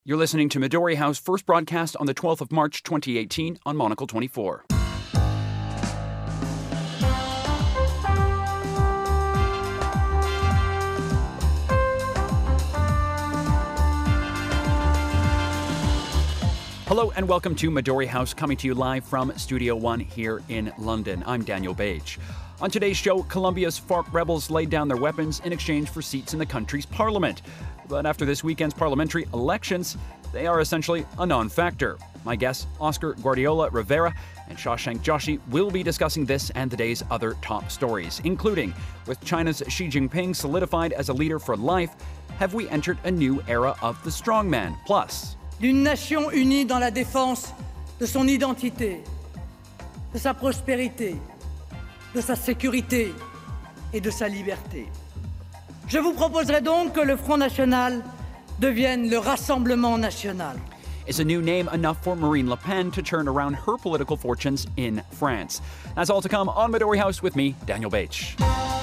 You're listening to Midori House, first broadcast on the 12th of March 2018 on Monocle 24. Hello and welcome to Midori House, coming to you live from Studio One here in London. I'm Daniel Bage. On today's show, Colombia's FARC rebels laid down their weapons in exchange for seats in the country's parliament. But after this weekend's parliamentary elections, they are essentially a non-factor. My guests, Oscar Guardiola Rivera and Shashank Joshi, will be discussing this and the day's other top stories, including, with China's Xi Jinping solidified as a leader for life, have we entered a new era of the strongman? Plus, d'une nation unie dans la défense de son identité, de sa prospérité, de sa sécurité et de sa liberté. Je vous proposerai donc que le Front National devienne le Rassemblement National. Is a new name enough for Marine Le Pen to turn around her political fortunes in France? That's all to come on Midori House with me, Daniel Bage.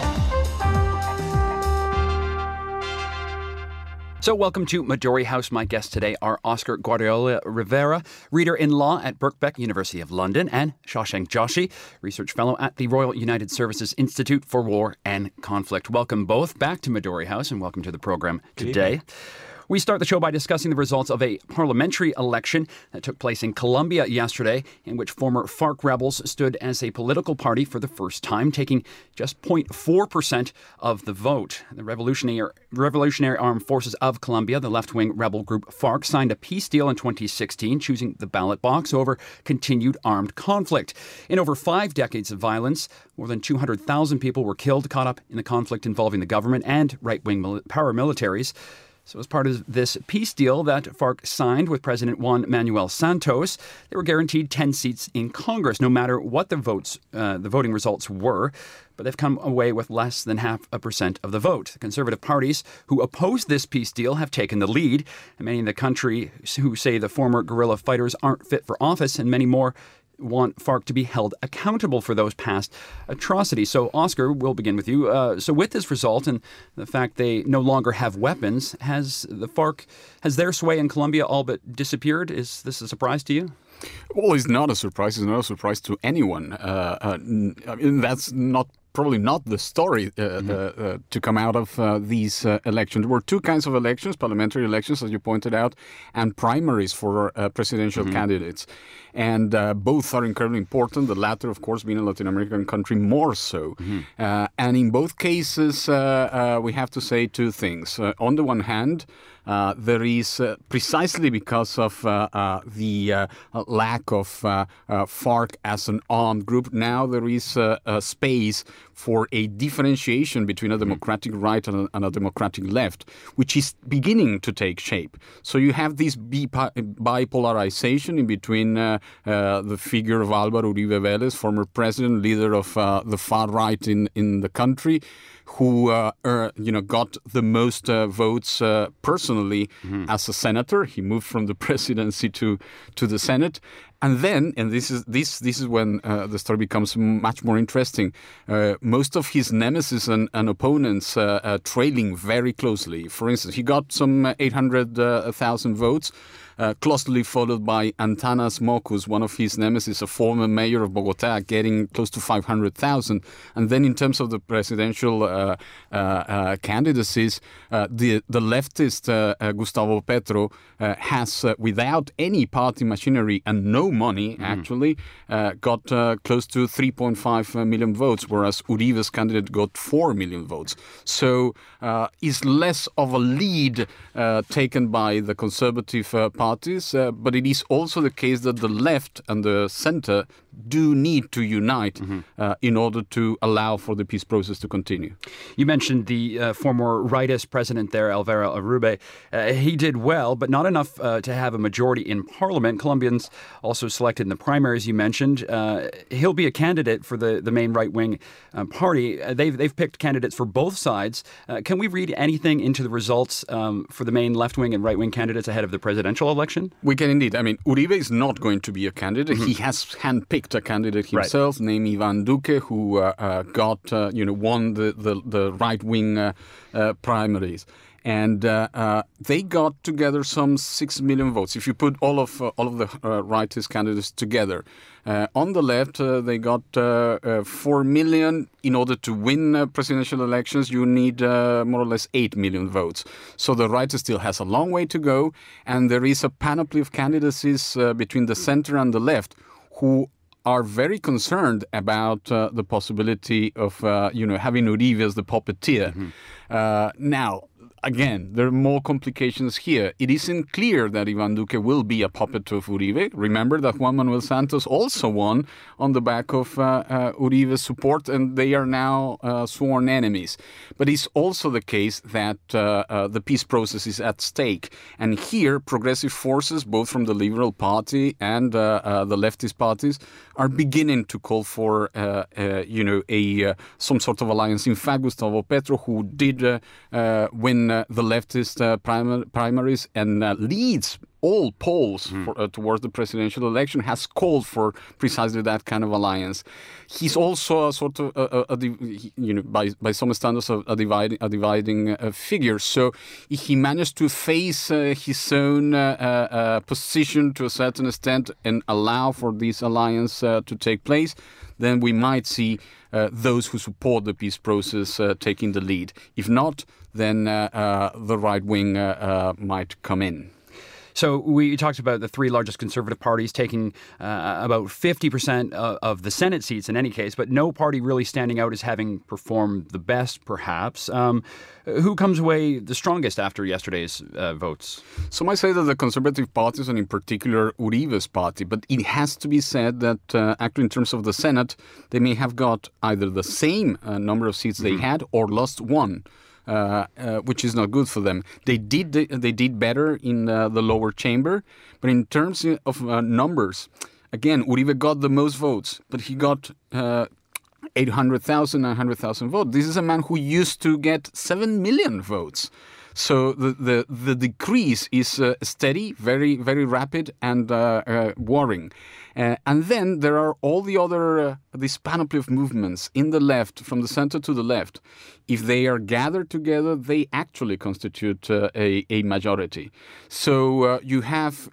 So welcome to Midori House. My guests today are Oscar Guardiola Rivera, reader in law at Birkbeck, University of London, and Shashank Joshi, research fellow at the Royal United Services Institute for War and Conflict. Welcome both back to Midori House and welcome to the program today. We start the show by discussing the results of a parliamentary election that took place in Colombia yesterday, in which former FARC rebels stood as a political party for the first time, taking just 0.4% of the vote. The Revolutionary Armed Forces of Colombia, the left-wing rebel group FARC, signed a peace deal in 2016, choosing the ballot box over continued armed conflict. In over 5 decades of violence, more than 200,000 people were killed, caught up in the conflict involving the government and right-wing paramilitaries. So as part of this peace deal that FARC signed with President Juan Manuel Santos, they were guaranteed 10 seats in Congress, no matter what the voting results were. But they've come away with less than 0.5% of the vote. The conservative parties who oppose this peace deal have taken the lead. And many in the country who say the former guerrilla fighters aren't fit for office, and many more want FARC to be held accountable for those past atrocities. So, Oscar, we'll begin with you. So with this result and the fact they no longer have weapons, has their sway in Colombia all but disappeared? Is this a surprise to you? Well, it's not a surprise. It's not a surprise to anyone. That's probably not the story to come out of these elections. There were two kinds of elections, parliamentary elections, as you pointed out, and primaries for presidential candidates. And both are incredibly important, the latter, of course, being a Latin American country, more so. And in both cases, we have to say two things. On the one hand, there is, precisely because of the lack of FARC as an armed group, now there is a space for a differentiation between a democratic right and a democratic left, which is beginning to take shape. So you have this bipolarization in between the figure of Álvaro Uribe Vélez, former president, leader of the far right in the country, who got the most votes personally as a senator. He moved from the presidency to the Senate. And then, and this is when the story becomes much more interesting, most of his nemesis and opponents trailing very closely. For instance, he got some 800,000 votes, closely followed by Antanas Mockus, one of his nemesis, a former mayor of Bogotá, getting close to 500,000. And then in terms of the presidential candidacies, the leftist Gustavo Petro has, without any party machinery and no money, actually, got close to 3.5 million votes, whereas Uribe's candidate got 4 million votes. So is less of a lead taken by the conservative parties, but it is also the case that the left and the center do need to unite in order to allow for the peace process to continue. You mentioned the former rightist president there, Álvaro Uribe. He did well, but not enough to have a majority in parliament. Colombians also selected in the primaries you mentioned. He'll be a candidate for the main right-wing party. They've picked candidates for both sides. Can we read anything into the results for the main left-wing and right-wing candidates ahead of the presidential election? We can indeed. I mean, Uribe is not going to be a candidate. He has handpicked a candidate himself, named Iván Duque, who won the right-wing primaries. And they got together some 6 million votes. If you put all of the rightist candidates together, on the left they got 4 million. In order to win presidential elections, you need more or less 8 million votes. So the right still has a long way to go, and there is a panoply of candidacies between the center and the left who are very concerned about the possibility of having Uribe as the puppeteer. Now, again, there are more complications here. It isn't clear that Iván Duque will be a puppet of Uribe. Remember that Juan Manuel Santos also won on the back of Uribe's support, and they are now sworn enemies. But it's also the case that the peace process is at stake. And here, progressive forces, both from the Liberal Party and the leftist parties, are beginning to call for some sort of alliance. In fact, Gustavo Petro, who did win the leftist primaries and leads all polls towards the presidential election, has called for precisely that kind of alliance. He's also a sort of, by some standards, a dividing figure. So if he managed to face his own position to a certain extent and allow for this alliance to take place, then we might see those who support the peace process taking the lead. If not, then the right wing might come in. So we talked about the three largest conservative parties taking about 50% of the Senate seats in any case, but no party really standing out as having performed the best, perhaps. Who comes away the strongest after yesterday's votes? Some might say that the conservative parties, and in particular Uribe's party, but it has to be said that actually in terms of the Senate, they may have got either the same number of seats they had or lost one. Which is not good for them. They did better in the lower chamber, but in terms of numbers, again, Uribe got the most votes, but he got 800,000, 900,000 votes. This is a man who used to get 7 million votes. So the decrease is steady, very, very rapid, and worrying. And then there are all the other, this panoply of movements in the left, from the center to the left. If they are gathered together, they actually constitute a majority. So you have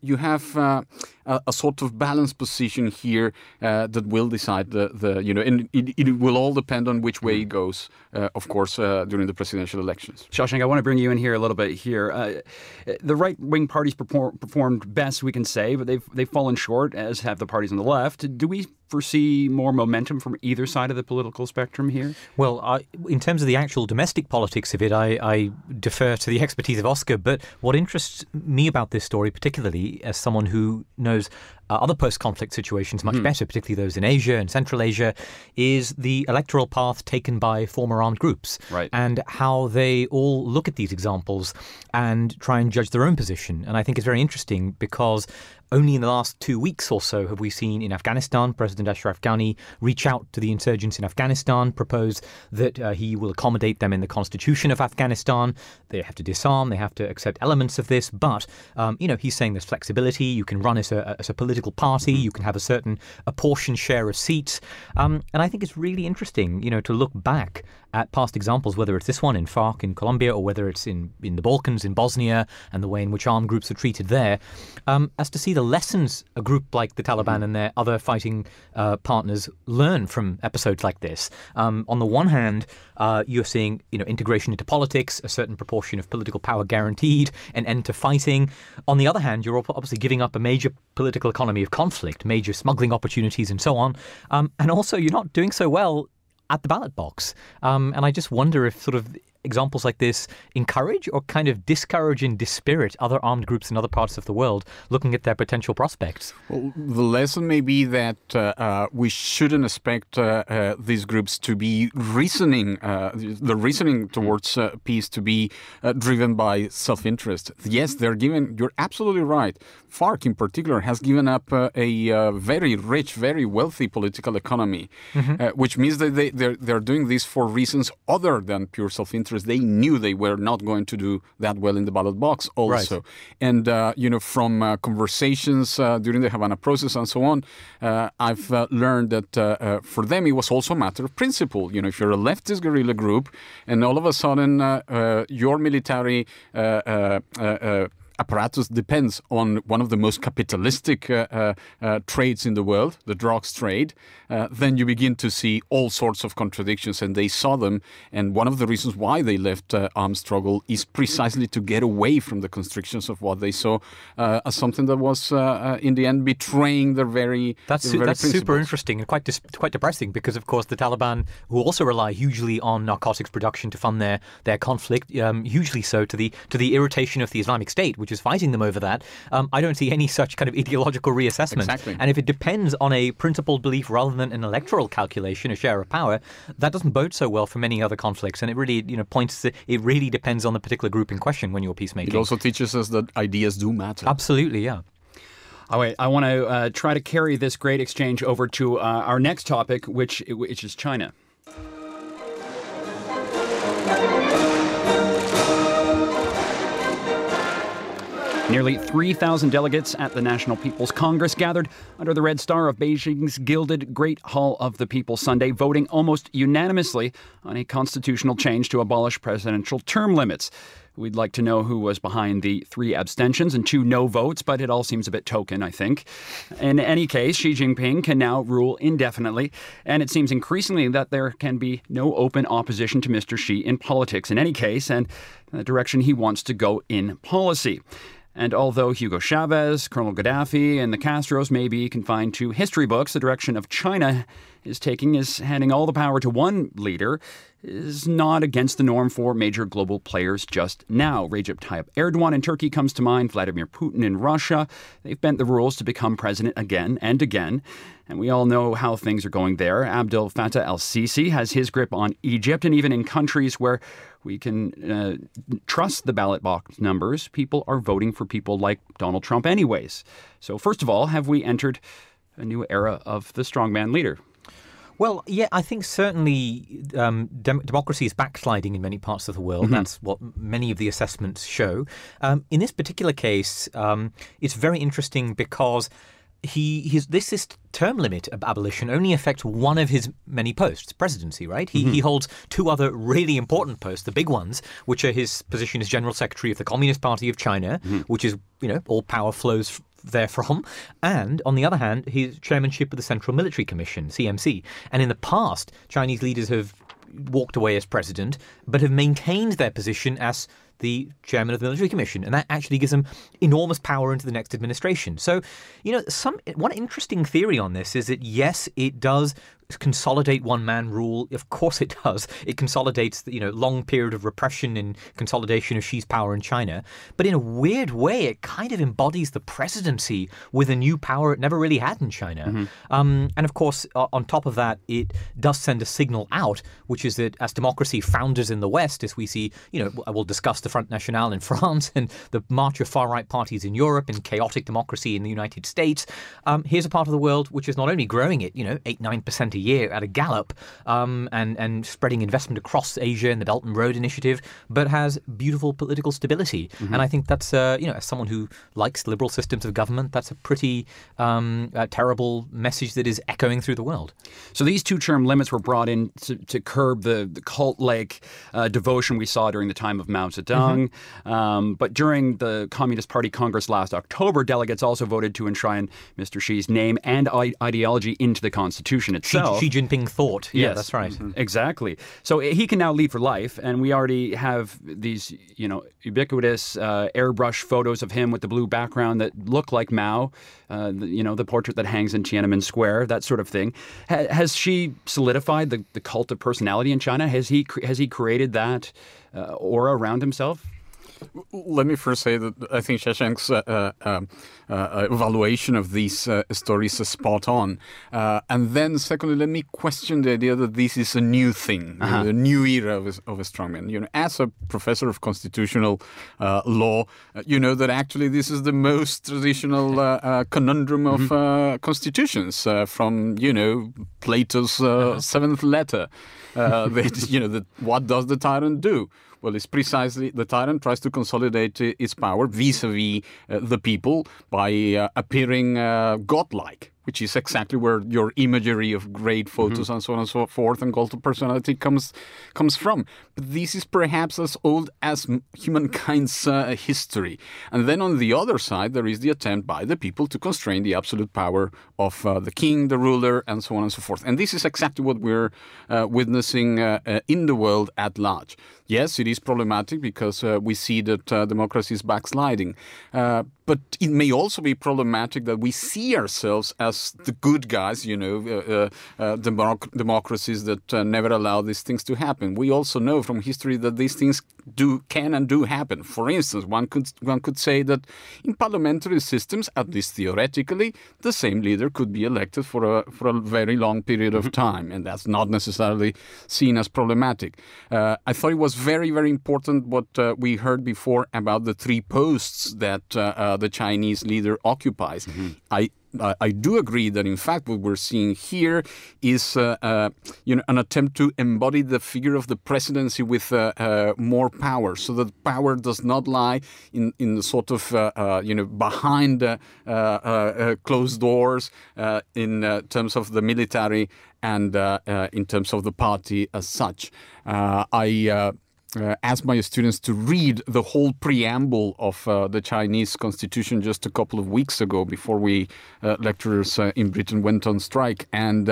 a sort of balanced position here that will decide and it will all depend on which way it goes, of course, during the presidential elections. Shashank, I want to bring you in here a little bit here. The right-wing parties performed best, we can say, but they've fallen short, as have the parties on the left. Do we foresee more momentum from either side of the political spectrum here? Well, in terms of the actual domestic politics of it, I defer to the expertise of Oscar. But what interests me about this story, particularly as someone who knows other post-conflict situations much better, particularly those in Asia and Central Asia, is the electoral path taken by former armed groups, right, and how they all look at these examples and try and judge their own position. And I think it's very interesting because only in the last 2 weeks or so have we seen in Afghanistan President Ashraf Ghani reach out to the insurgents in Afghanistan, propose that he will accommodate them in the constitution of Afghanistan. They have to disarm, they have to accept elements of this, but he's saying there's flexibility. You can run as a political party, you can have a certain apportioned share of seats, and I think it's really interesting, to look back at past examples, whether it's this one in FARC in Colombia or whether it's in the Balkans, in Bosnia, and the way in which armed groups are treated there, as to see the lessons a group like the Taliban and their other fighting partners learn from episodes like this. On the one hand, you're seeing integration into politics, a certain proportion of political power guaranteed, an end to fighting. On the other hand, you're obviously giving up a major political economy of conflict, major smuggling opportunities and so on. And also, you're not doing so well at the ballot box. And I just wonder if sort of examples like this encourage or kind of discourage and dispirit other armed groups in other parts of the world looking at their potential prospects. Well, the lesson may be that we shouldn't expect these groups to be reasoning, the reasoning towards peace to be driven by self-interest. Yes, you're absolutely right. FARC in particular has given up a very rich, very wealthy political economy, which means that they're doing this for reasons other than pure self-interest. interest, they knew they were not going to do that well in the ballot box also. Right. And, from conversations during the Havana process and so on, I've learned that for them it was also a matter of principle. If you're a leftist guerrilla group and all of a sudden your military apparatus depends on one of the most capitalistic trades in the world, the drugs trade, then you begin to see all sorts of contradictions, and they saw them. And one of the reasons why they left armed struggle is precisely to get away from the constrictions of what they saw as something that was, in the end, betraying their very That's super interesting and quite depressing, because, of course, the Taliban, who also rely hugely on narcotics production to fund their conflict, hugely so to the irritation of the Islamic State, which is fighting them over that. I don't see any such kind of ideological reassessment. Exactly. And if it depends on a principled belief rather than an electoral calculation, a share of power, that doesn't bode so well for many other conflicts. And it really, points to it really depends on the particular group in question when you're peacemaking. It also teaches us that ideas do matter. Absolutely, yeah. All right, I want to try to carry this great exchange over to our next topic, which is China. Nearly 3,000 delegates at the National People's Congress gathered under the red star of Beijing's gilded Great Hall of the People Sunday, voting almost unanimously on a constitutional change to abolish presidential term limits. We'd like to know who was behind the 3 abstentions and 2 no votes, but it all seems a bit token, I think. In any case, Xi Jinping can now rule indefinitely, and it seems increasingly that there can be no open opposition to Mr. Xi in politics in any case, and the direction he wants to go in policy. And although Hugo Chavez, Colonel Gaddafi, and the Castros may be confined to history books, the direction of China is taking is handing all the power to one leader is not against the norm for major global players just now. Recep Tayyip Erdogan in Turkey comes to mind, Vladimir Putin in Russia. They've bent the rules to become president again and again. And we all know how things are going there. Abdel Fattah el-Sisi has his grip on Egypt, and even in countries where we can trust the ballot box numbers, people are voting for people like Donald Trump anyways. So first of all, have we entered a new era of the strongman leader? Well, yeah, I think certainly democracy is backsliding in many parts of the world. Mm-hmm. That's what many of the assessments show. In this particular case, it's very interesting because this term limit of abolition only affects one of his many posts, presidency, right? He holds 2 other really important posts, the big ones, which are his position as General Secretary of the Communist Party of China, which is, all power flows therefrom, and on the other hand, his chairmanship of the Central Military Commission, CMC. And in the past, Chinese leaders have walked away as president, but have maintained their position as the chairman of the Military Commission, and that actually gives them enormous power into the next administration. So, one interesting theory on this is that, yes, it does consolidate one-man rule. Of course it does. It consolidates the long period of repression and consolidation of Xi's power in China. But in a weird way, it kind of embodies the presidency with a new power it never really had in China. And of course, on top of that, it does send a signal out, which is that as democracy founders in the West, as we see, we'll discuss the Front National in France and the march of far-right parties in Europe and chaotic democracy in the United States, here's a part of the world which is not only growing at, 8-9% a year at a gallop, and spreading investment across Asia in the Belt and Road Initiative, but has beautiful political stability. And I think that's, as someone who likes liberal systems of government, that's a pretty terrible message that is echoing through the world. So these 2-term limits were brought in to curb the cult-like devotion we saw during the time of Mao Zedong. But during the Communist Party Congress last October, delegates also voted to enshrine Mr. Xi's name and ideology into the Constitution itself. Xi Jinping thought. Yeah, yes, that's right. Exactly. So he can now lead for life, and we already have these, ubiquitous airbrush photos of him with the blue background that look like Mao, the portrait that hangs in Tiananmen Square, that sort of thing. Has Xi solidified the cult of personality in China? Has he created that aura around himself? Let me first say that I think Shashank's evaluation of these stories is spot on. And then secondly, let me question the idea that this is a new thing, a new era of a strongman. As a professor of constitutional law, you know that actually this is the most traditional conundrum of constitutions from, Plato's seventh letter. What does the tyrant do? Well, it's precisely the tyrant tries to consolidate its power vis-a-vis the people by appearing godlike, which is exactly where your imagery of great photos and so on and so forth and cult of personality comes from. But this is perhaps as old as humankind's history. And then on the other side, there is the attempt by the people to constrain the absolute power of the king, the ruler, and so on and so forth. And this is exactly what we're witnessing in the world at large. Yes, it is problematic because we see that democracy is backsliding. But it may also be problematic that we see ourselves as the good guys, democracies that never allow these things to happen. We also know from history that these things can and do happen. For instance, one could say that in parliamentary systems, at least theoretically, the same leader could be elected for a very long period of time, and that's not necessarily seen as problematic. I thought it was very, very important what we heard before about the 3 posts that the Chinese leader occupies. I do agree that, in fact, what we're seeing here is an attempt to embody the figure of the presidency with more power, so that power does not lie in the sort of behind closed doors in terms of the military and in terms of the party as such. I asked my students to read the whole preamble of the Chinese constitution just a couple of weeks ago before we lecturers in Britain went on strike. And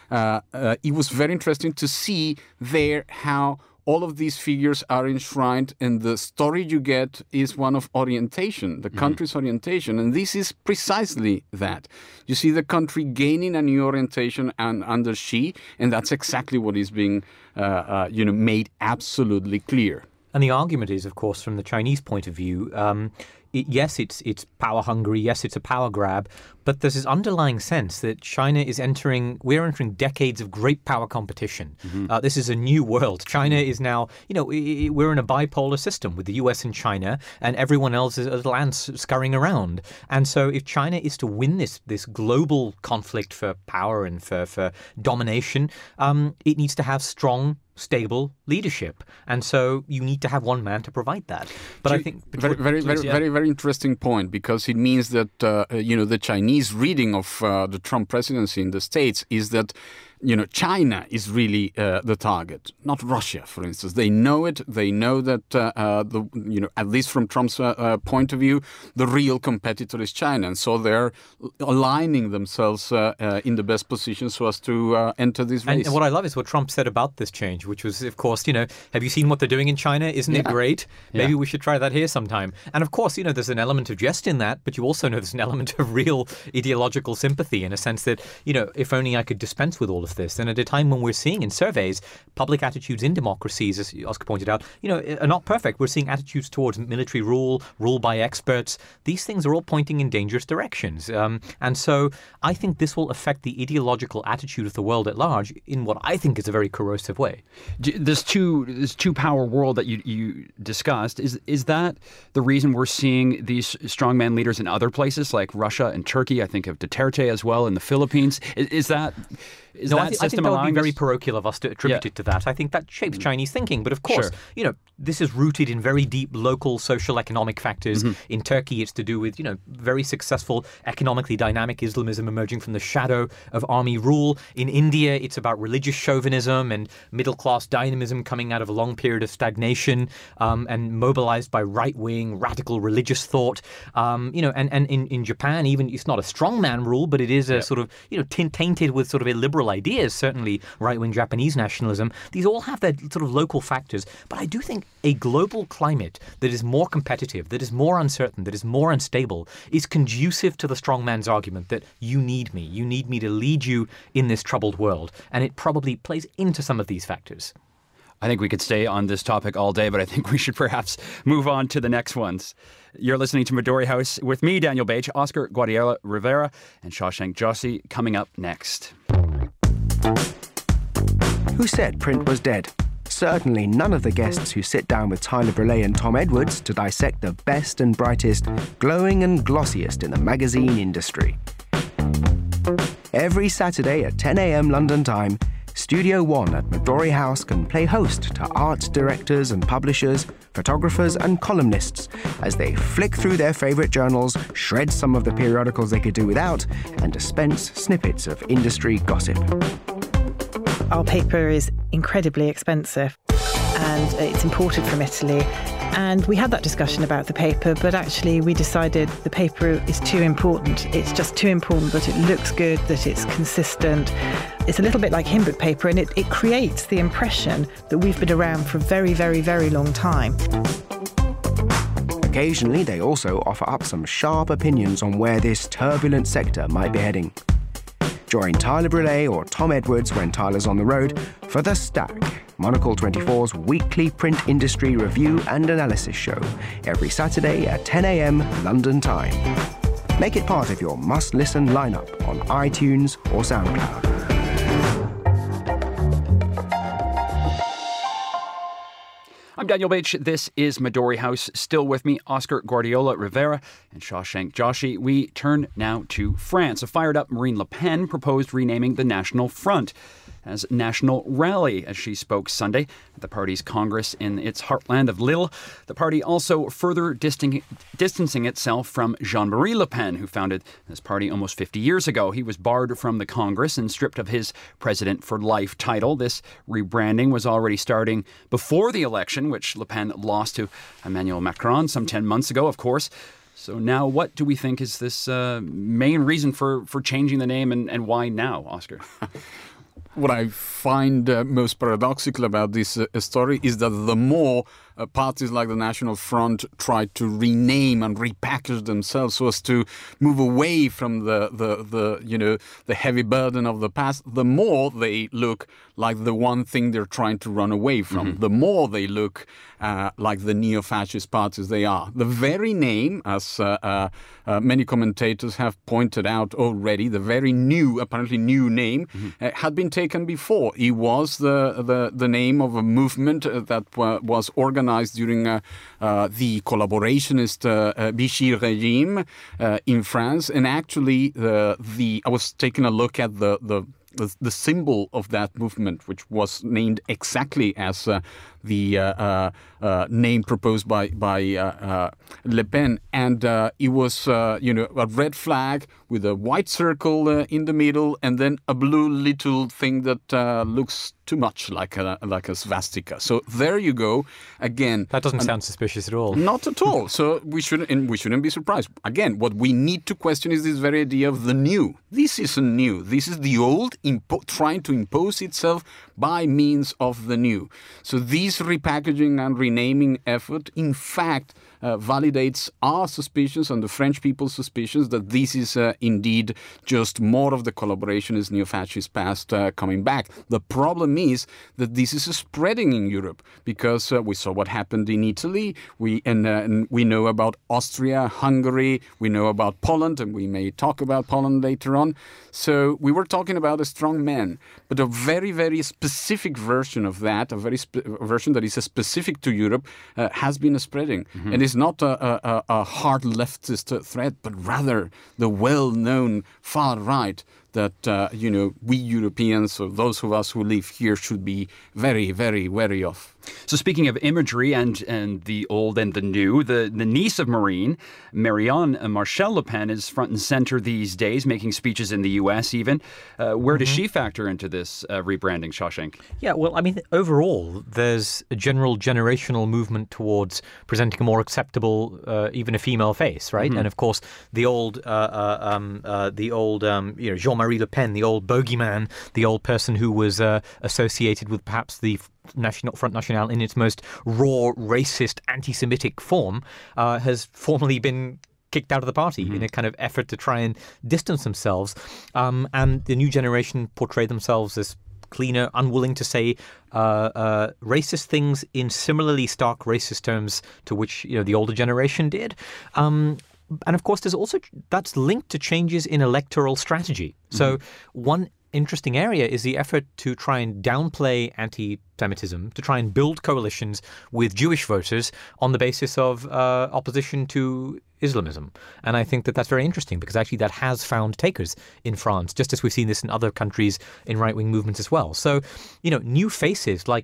it was very interesting to see there how all of these figures are enshrined, and the story you get is one of orientation, the country's orientation. And this is precisely that. You see the country gaining a new orientation under Xi, and that's exactly what is being made absolutely clear. And the argument is, of course, from the Chinese point of view, yes, it's power hungry. Yes, it's a power grab. But there's this underlying sense that we're entering decades of great power competition. This is a new world. China is now, we're in a bipolar system with the US and China, and everyone else is a little ants scurrying around. And so if China is to win this global conflict for power and for domination, it needs to have strong, stable leadership, and so you need to have one man to provide that. But I think very interesting point, because it means that the Chinese reading of the Trump presidency in the States is that China is really the target, not Russia, for instance. They know it. They know that at least from Trump's point of view, the real competitor is China, and so they're aligning themselves in the best position so as to enter this race. And what I love is what Trump said about this change, which was, of course, have you seen what they're doing in China? Isn't it great? Maybe we should try that here sometime. And of course, there's an element of jest in that, but you also know there's an element of real ideological sympathy, in a sense that, if only I could dispense with all of this. And at a time when we're seeing in surveys, public attitudes in democracies, as Oscar pointed out, are not perfect. We're seeing attitudes towards military rule by experts. These things are all pointing in dangerous directions. And so I think this will affect the ideological attitude of the world at large in what I think is a very corrosive way. This two-power world that you discussed, is that the reason we're seeing these strongman leaders in other places like Russia and Turkey? I think of Duterte as well in the Philippines. Is that I think that would be very parochial of us to attribute it to that. I think that shapes Chinese thinking. But of course, this is rooted in very deep local social economic factors. In Turkey, it's to do with, very successful economically dynamic Islamism emerging from the shadow of army rule. In India, it's about religious chauvinism and middle-class dynamism coming out of a long period of stagnation and mobilized by right-wing radical religious thought. And in Japan, even it's not a strongman rule, but it is a sort of, tainted with sort of illiberal ideas, certainly right-wing Japanese nationalism. These all have their sort of local factors. But I do think a global climate that is more competitive, that is more uncertain, that is more unstable, is conducive to the strongman's argument that you need me to lead you in this troubled world. And it probably plays into some of these factors. I think we could stay on this topic all day, but I think we should perhaps move on to the next ones. You're listening to Midori House with me, Daniel Bach, Oscar Guardiola Rivera, and Shashank Joshi coming up next. Who said print was dead? Certainly none of the guests who sit down with Tyler Brûlé and Tom Edwards to dissect the best and brightest, glowing and glossiest in the magazine industry. Every Saturday at 10 a.m. London time, Studio One at Midori House can play host to art directors and publishers, photographers and columnists as they flick through their favourite journals, shred some of the periodicals they could do without, and dispense snippets of industry gossip. Our paper is incredibly expensive and it's imported from Italy. And we had that discussion about the paper, but actually we decided the paper is too important. It's just too important that it looks good, that it's consistent. It's a little bit like hymn book paper, and it creates the impression that we've been around for a very, very, very long time. Occasionally, they also offer up some sharp opinions on where this turbulent sector might be heading. Join Tyler Brûlé or Tom Edwards when Tyler's on the road for The Stack, Monocle 24's weekly print industry review and analysis show, every Saturday at 10 a.m. London time. Make it part of your must-listen lineup on iTunes or SoundCloud. I'm Daniel Bach. This is Midori House. Still with me, Oscar Guardiola Rivera and Shashank Joshi. We turn now to France. A fired-up Marine Le Pen proposed renaming the National Front as National Rally as she spoke Sunday at the party's Congress in its heartland of Lille. The party also further distancing itself from Jean-Marie Le Pen, who founded this party almost 50 years ago. He was barred from the Congress and stripped of his President for Life title. This rebranding was already starting before the election, which Le Pen lost to Emmanuel Macron some 10 months ago, of course. So now what do we think is this main reason for changing the name, and why now, Oscar? What I find most paradoxical about this story is that the more parties like the National Front try to rename and repackage themselves so as to move away from the heavy burden of the past, the more they look like the one thing they're trying to run away from. Mm-hmm. The more they look like the neo-fascist parties they are. The very name, as many commentators have pointed out already, the very apparently new name, had been taken before. It was the name of a movement that was organized during the collaborationist Vichy regime in France. And actually, I was taking a look at the symbol of that movement, which was named exactly as the name proposed by Le Pen, and it was a red flag with a white circle in the middle, and then a blue little thing that looks too much like a swastika. So there you go. Again, that doesn't sound suspicious at all. Not at all. So we shouldn't be surprised. Again, what we need to question is this very idea of the new. This isn't new. This is the old trying to impose itself by means of the new. So this repackaging and renaming effort, in fact, validates our suspicions and the French people's suspicions that this is indeed just more of the collaborationist neo-fascist past coming back. The problem is that this is spreading in Europe because we saw what happened in Italy. We know about Austria, Hungary. We know about Poland, and we may talk about Poland later on. So we were talking about a strong man, but a very, very specific version of that, a version that is specific to Europe, has been spreading. Mm-hmm. And it's not a hard leftist threat, but rather the well-known far right that, we Europeans, or those of us who live here, should be very, very wary of. So speaking of imagery and the old and the new, the niece of Marianne Marchal Le Pen is front and center these days, making speeches in the U.S. even. Where does she factor into this rebranding, Shashank? Yeah, well, I mean, overall, there's a general generational movement towards presenting a more acceptable, even a female face, right? Mm-hmm. And of course, the old Jean-Marie Le Pen, the old bogeyman, the old person who was associated with perhaps the Front National in its most raw, racist, anti-Semitic form, has formally been kicked out of the party in a kind of effort to try and distance themselves. And the new generation portray themselves as cleaner, unwilling to say racist things in similarly stark racist terms to which the older generation did. And of course, that's linked to changes in electoral strategy. So one interesting area is the effort to try and downplay anti-Semitism, to try and build coalitions with Jewish voters on the basis of opposition to Islamism. And I think that that's very interesting because actually that has found takers in France, just as we've seen this in other countries in right-wing movements as well. So, new faces like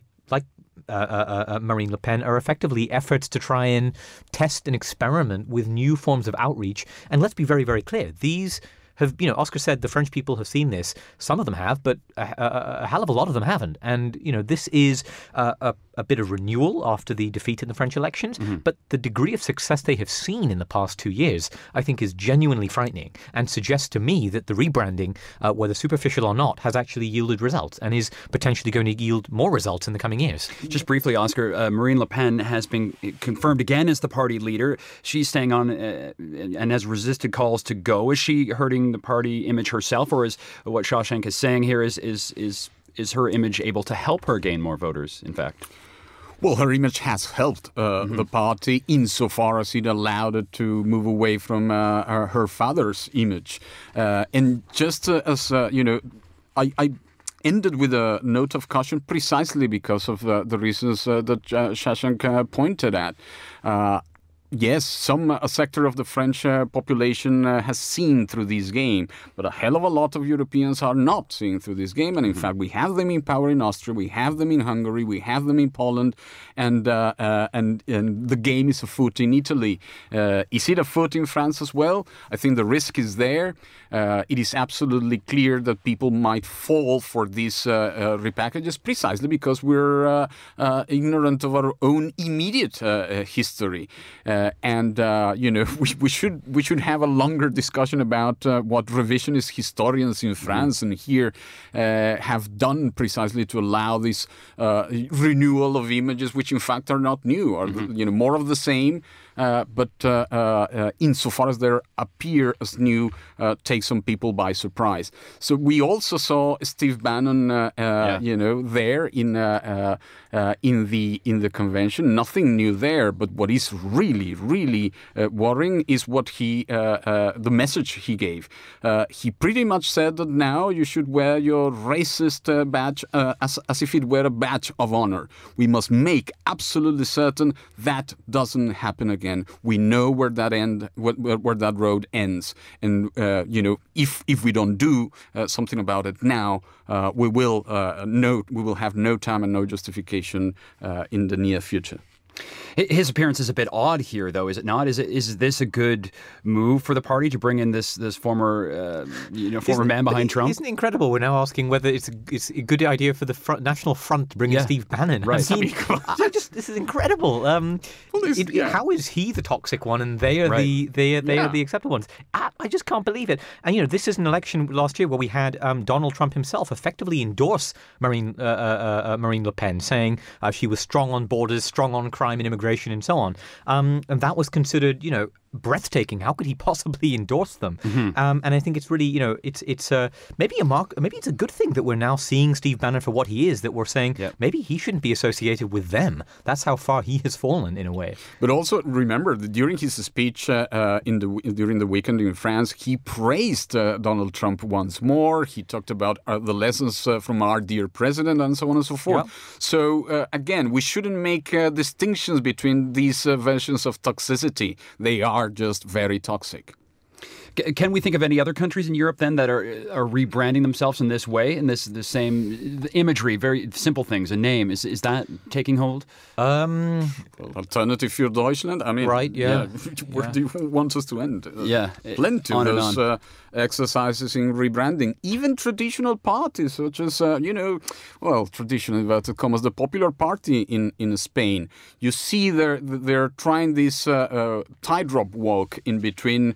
Marine Le Pen are effectively efforts to try and test and experiment with new forms of outreach. And let's be very, very clear. These have, Oscar said the French people have seen this. Some of them have, but a hell of a lot of them haven't. And, this is a bit of renewal after the defeat in the French elections. But the degree of success they have seen in the past 2 years, I think, is genuinely frightening and suggests to me that the rebranding, whether superficial or not, has actually yielded results and is potentially going to yield more results in the coming years. Just briefly, Oscar, Marine Le Pen has been confirmed again as the party leader. She's staying on and has resisted calls to go. Is she hurting the party image herself, or is what Shashank is saying here is her image able to help her gain more voters, in fact? Well, her image has helped the party insofar as it allowed it to move away from her father's image. And just as, I ended with a note of caution precisely because of the reasons that Shashank pointed at. Yes, a sector of the French population has seen through this game, but a hell of a lot of Europeans are not seeing through this game. And in fact, we have them in power in Austria, we have them in Hungary, we have them in Poland, and the game is afoot in Italy. Is it afoot in France as well? I think the risk is there. It is absolutely clear that people might fall for these repackages precisely because we're ignorant of our own immediate history. We should have a longer discussion about what revisionist historians in France and here have done precisely to allow this renewal of images, which in fact are not new, or more of the same. But insofar as they appear as new, take some people by surprise. So we also saw Steve Bannon, there in the convention. Nothing new there, but what is really worrying is what the message he gave. He pretty much said that now you should wear your racist badge as if it were a badge of honor. We must make absolutely certain that doesn't happen again. We know where that road ends, and if we don't do something about it now, we will have no time and no justification in the near future. His appearance is a bit odd here, though, is it not? Is this a good move for the party to bring in this former man behind Trump? Isn't it incredible? We're now asking whether it's a good idea for the National Front to bring in Steve Bannon. Right. This is incredible. How is he the toxic one and they are the acceptable ones? I just can't believe it. And this is an election last year where we had Donald Trump himself effectively endorse Marine Le Pen, saying she was strong on borders, strong on crime and immigration, and so on. And that was considered, breathtaking. How could he possibly endorse them? And I think it's really, it's maybe it's a good thing that we're now seeing Steve Bannon for what he is, that we're saying maybe he shouldn't be associated with them. That's how far he has fallen in a way. But also remember that during his speech during the weekend in France, he praised Donald Trump once more. He talked about the lessons from our dear president and so on and so forth. Yeah. So again, we shouldn't make distinctions between these versions of toxicity. They are just very toxic. Can we think of any other countries in Europe then that are rebranding themselves in this way, in the same imagery, very simple things, a name? Is that taking hold? Alternative für Deutschland? I mean, right, yeah. Where do you want us to end? Plenty of those exercises in rebranding. Even traditional parties, such as, traditional inverted commas, the Popular Party in Spain. You see they're trying this tightrope walk in between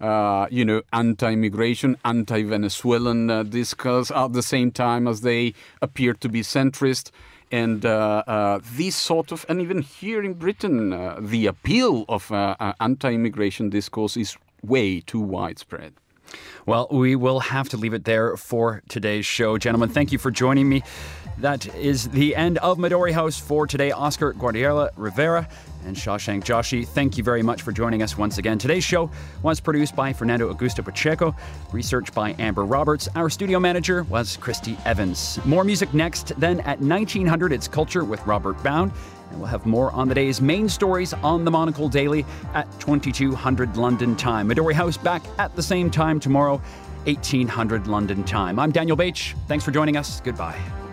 anti-immigration, anti-Venezuelan discourse at the same time as they appear to be centrist. And this sort of, and even here in Britain, the appeal of anti-immigration discourse is way too widespread. Well, we will have to leave it there for today's show. Gentlemen, thank you for joining me. That is the end of Midori House for today. Oscar Guardiola Rivera and Shashank Joshi, thank you very much for joining us once again. Today's show was produced by Fernando Augusto Pacheco, research by Amber Roberts. Our studio manager was Christy Evans. More music next, then at 1900, it's Culture with Robert Bound. And we'll have more on the day's main stories on the Monocle Daily at 2200 London time. Midori House back at the same time tomorrow, 1800 London time. I'm Daniel Bache. Thanks for joining us. Goodbye.